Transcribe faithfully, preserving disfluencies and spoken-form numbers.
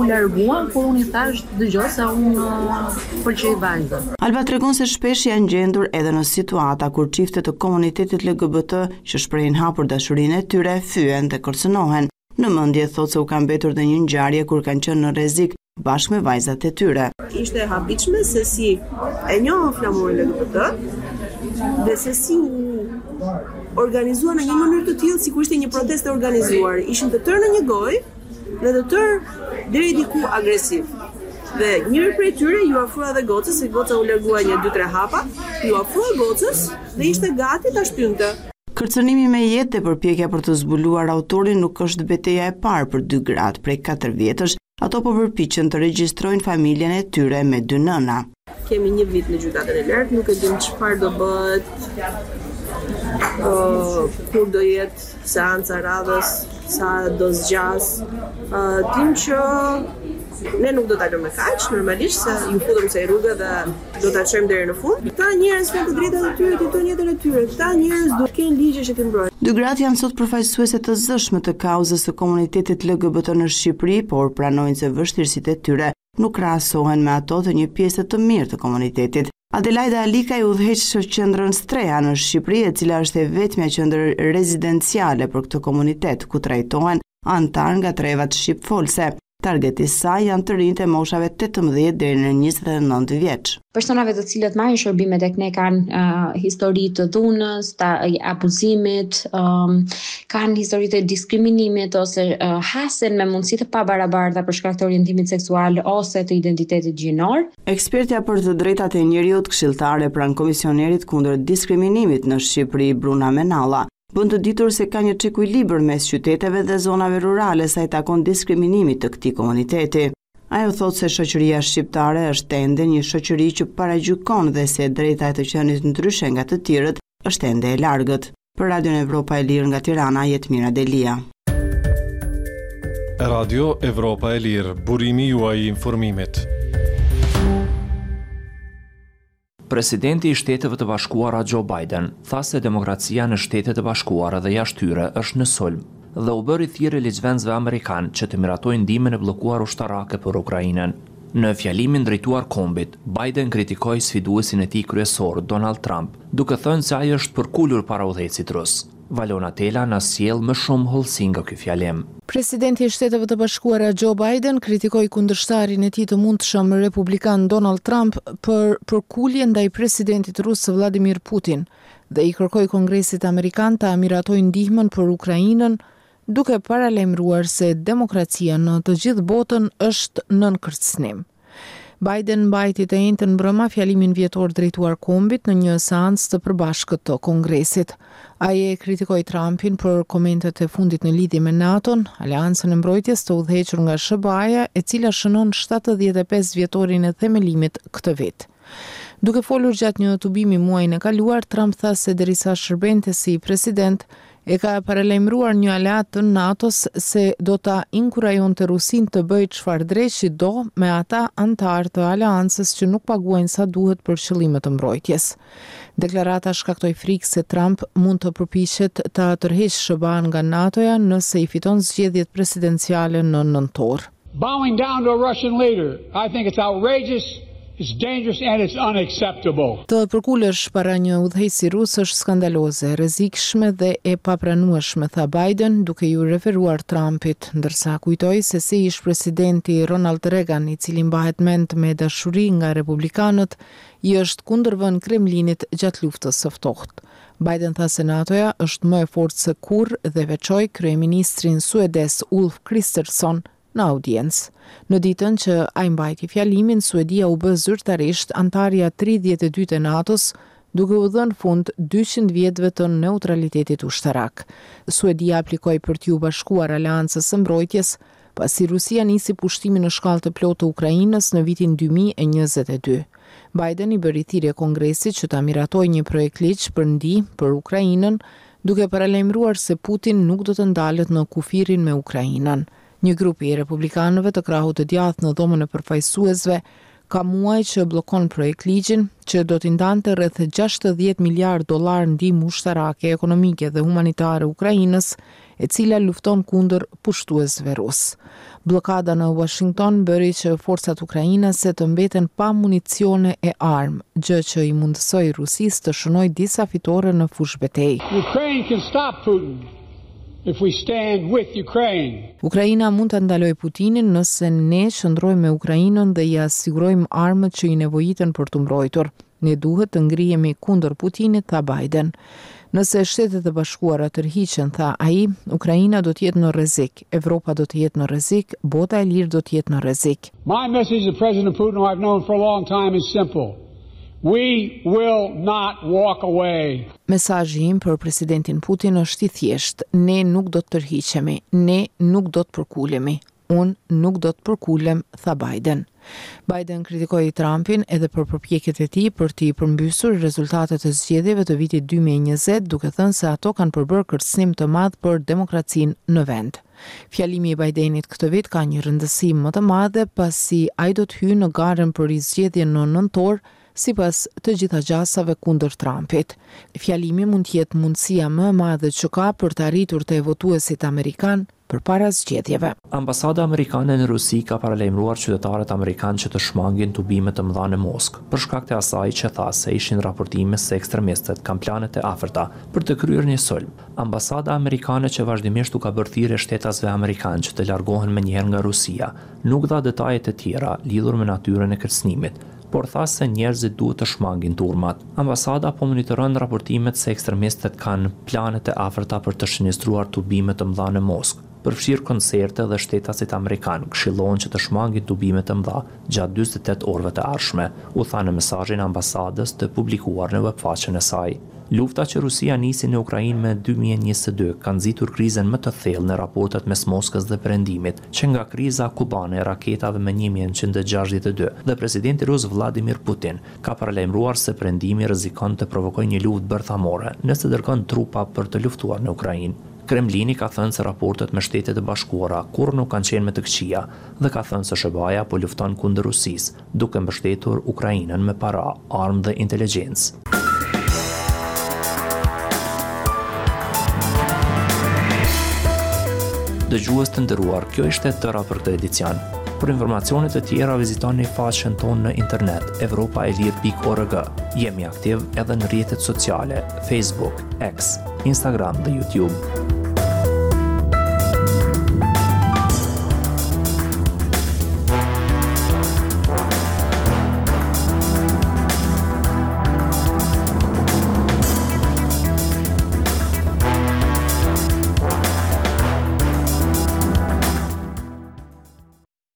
larguan kur unë i thash dëgjoj se unë uh, pëlqej vajza. Alba tregon se shpesh janë gjendur edhe në situata kur çifte të komunitetit L G B T që shprehin hapur dashurinë e tyre fyen dhe kërcënohen. Në mendje thotë se u ka mbetur dhe një ngjarje kur kanë qenë në rrezik bashkë me vajzat e tyre. Ishte e habitshme se si e njohën flamurin L G B T dhe se si u organizuar në një mënyrë të tillë sikur ishte një protestë organizuar. Ishin të tërë në një gojë dhe të tërë deri diku agresiv. Dhe njëri prej tyre ju afrua dhe gocës, se goca u largua një dy tre hapa, ju afrua gocës dhe ishte gati ta shpynte. Kërcënimi me jetë dhe përpjekja për të zbuluar autorin nuk është betejë e parë për dy gratë prej katër vjetësh, ato po përpiqen të regjistrojnë familjen e tyre me dy nëna. Kemi një vit në gjykatën e lartë, nuk e dim çfarë do bëhet. Uh, kur do jetë seanca radhës, sa do zgjas. Uh, tim që ne nuk do ta lëmë kaq, normalisht se ju futëm se rrugë dhe do ta çojmë deri në fund. Këta njerëz kanë të drejtat e tyre, jetojnë jetën e tyre. Këta njerëz duhet të kenë ligje që të mbrojnë. Dy gratë janë sot përfaqësuese të zëshme të kauzës së komunitetit L G B T në Shqipëri, por pranojnë se vështirësitë e tyre nuk krahasohen me ato të një pjese të mirë të komunitetit. Adelaida Alika i udhëheq qendrën Streha në Shqipëri, e cila është e vetmja qendër rezidenciale për këtë komunitet, ku trajtohen antar nga trevat shqipfolse. Targeti i saj janë të rinjtë e moshave tetëmbëdhjetë deri në njëzet e nëntë vjeç. Personave të cilët marrin shërbime tek ne kanë uh, histori të dhunës, të abuzimit, um, kanë histori të diskriminimit ose uh, hasen me mundësi të pabarabarta për shkak të orientimit seksual ose të identitetit gjinor. Ekspertja për të drejtat e njerëzit këshilltare pranë komisionerit kundër diskriminimit në Shqipëri, Bruna Menalla, bën të ditur se ka një çekuilibër mes qyteteve dhe zonave rurale sa i takon diskriminimit të këtij komuniteti. Ajo thotë se shoqëria shqiptare është ende një shoqëri që paragjykon dhe se drejta e të qenit ndryshe nga të tjerët është ende e largët. Për Radion Evropa e Lirë nga Tirana, Jetmira Delia. Radio Evropa e Lirë, burimi juaj i informimit. Presidenti i Shteteve të Bashkuara Joe Biden tha se demokracia në Shtetet e Bashkuara dhe jashtë tyre është në sulm dhe u bëri thirrje ligjvënësve amerikan që të miratojnë ndihmën e bllokuar ushtarake për Ukrainën. Në fjalimin drejtuar kombit, Biden kritikoi sfiduesin e tij kryesor Donald Trump, duke thënë se ai është përkulur para udhëhecit rus. Valona Tela na sjell më shumë hollësi nga ky fjalim. Presidenti i Shteteve të Bashkuara Joe Biden kritikoi kundërshtarin e tij të mundshëm republikan Donald Trump për përkulje ndaj presidentit rus Vladimir Putin dhe i kërkoi Kongresit Amerikan ta miratojë ndihmën për Ukrainën, duke paralajmëruar se demokracia në të gjithë botën është nën kërcënim. Biden mbajti të njëjtën mbrëma fjalimin vjetor drejtuar kombit në një seancë të përbashkët të Kongresit. Ai e kritikoi Trumpin për komentet e fundit në lidhje me NATO-n, aleancën e mbrojtjes të udhëhequr nga S B A-ja, e cila shënon shtatëdhjetë e pesë vjetorin e themelimit këtë vit. Duke folur gjatë një tubimi muajin e kaluar, Trump tha se derisa shërbente si president, e ka paralajmëruar një aleat të NATO-s se do ta inkurajonte Rusinë të bëjë çfarë dreqi do me ata antar të aleancës që nuk paguajnë sa duhet për qëllime të mbrojtjes. Deklarata shkaktoi frikë se Trump mund të përpiqet ta tërheqë S B A-n nga NATO-ja nëse i fiton zgjedhjet presidenciale në nëntor. Bowing down to a Russian leader, I think it's outrageous. It's dangerous and it's unacceptable. Të përkulesh para një udhëheqësi rus është skandaloze, rrezikshme dhe e papranueshme, tha Biden, duke ju referuar Trumpit, ndërsa kujtoi se si ish presidenti Ronald Reagan, i cili mbahet mend me dashuri nga republikanët, i është kundërvën Kremlinit gjatë luftës së ftohtë. Biden tha se NATO-ja është më e fortë se kurrë dhe veçoi kryeministrin suedez Ulf Kristersson në audiencë. Në ditën që ai mbajti fjalimin, Suedia u bë zyrtarisht antarja tridhjetë e dytë e NATO-s, duke u dhënë fund dyqind vjetëve të neutralitetit ushtarak. Suedia aplikoi për t'u bashkuar aleancës së mbrojtjes, pasi Rusia nisi pushtimin në shkallë të plotë të Ukrainës në vitin dy mijë e njëzet e dy. Biden i bëri thirrje Kongresit që ta miratojë një projekt ligj për ndihmë për Ukrainën, duke paralajmëruar se Putin nuk do të ndalet në kufirin me Ukrainën. Një grup i republikanëve të krahut të djathtë në dhomën e përfaqësuesve ka muaj që bllokon projekt ligjin që do t'i ndante rreth gjashtëdhjetë miliardë dollar ndihmë ushtarake, ekonomike dhe humanitare Ukrainës, e cila lufton kundër pushtuesve rus. Blokada në Washington bëri që forcat ukrainase të mbeten pa municione e armë, gjë që i mundësoi Rusisë të shënojë disa fitore në fushë betejë. Ukraine can stop Putin if we stand with Ukraine. Ukraina mund të ndalojë Putinin nëse ne qëndrojmë me Ukrainën dhe i asigurojmë armët që i nevojiten për të mbrojtur. Ne duhet të ngrihemi kundër Putinit, tha Biden. Nëse Shtetet e Bashkuara tërhiqen, tha ai, Ukraina do të jetë në rrezik, Evropa do të jetë në rrezik, bota e lirë do të jetë në rrezik. My message to President Putin, who I've known for a long time, is simple. We will not walk away. Mesazhi im për presidentin Putin është i thjeshtë. Ne nuk do të tërhiqemi, ne nuk do të përkulemi. Unë nuk do të përkulem, tha Biden. Biden kritikoi Trumpin edhe për përpjekjet e tij për t'i përmbysur rezultatet e zgjedhjeve të vitit dy mijë e njëzet, duke thënë se ato kanë përbërë kërcënim të madh për demokracinë në vend. Fjalimi i Bidenit këtë vit ka një rëndësi më të madhe pasi ai do të hyjë në garën për zgjedhjen në nëntor, sipas të gjitha gjasave kundër Trumpit. Fjalimi mund të jetë mundësia më e madhe që ka për të arritur te votuesit amerikan përpara zgjedhjeve. Ambasada amerikane në Rusi ka paralajmëruar qytetarët amerikanë që të shmangin tubime të mëdha në Moskë, për shkak të asaj që tha se ishin rapportime se ekstremistët kanë planet e afërta për të kryer një sulm. Ambasada amerikane që vazhdimisht u ka bërë thirrje shtetasve amerikanë që të largohen menjëherë nga Rusia, nuk dha detaje të tjera lidhur me natyrën e kërcënimit, por tha se njerëzit duhet të shmangin turmat. Ambasada po monitoron raportimet se ekstremistët kanë planet e afërta për të shënistruar tubime të mëdha në Moskë. Përfshirë koncerte dhe shtetasit amerikan këshillohen që të shmangin tubime të mëdha gjatë dyzet e tetë orëve të ardhshme, u tha në mesazhin e ambasadës të publikuar në webfaqen e saj. Lufta që Rusia nisi në Ukrainë me dy mijë e njëzet e dy ka nxitur krizën më të thellë në raportet mes Moskës dhe Perëndimit, që nga kriza kubane e raketave me një mijë e nëntëqind e gjashtëdhjetë e dy dhe presidenti rus Vladimir Putin ka paralajmëruar se Perëndimi rrezikon të provokojë një luftë bërthamore nëse dërgon trupa për të luftuar në Ukrainë. Kremlini ka thënë se raportet me Shtetet e Bashkuara kurrë nuk kanë qenë me të këqija dhe ka thënë se S B A-ja po lufton kundër Rusisë, duke mbështetur Ukrainën me para, armë dhe inteligjencë. Dëgjues të nderuar, kjo ishte tëra për këtë edicion. Për informacione të tjera vizitoni faqen tonë në internet europa e lir pikë org. Jemi aktiv edhe në rrjetet sociale Facebook, X, Instagram dhe YouTube.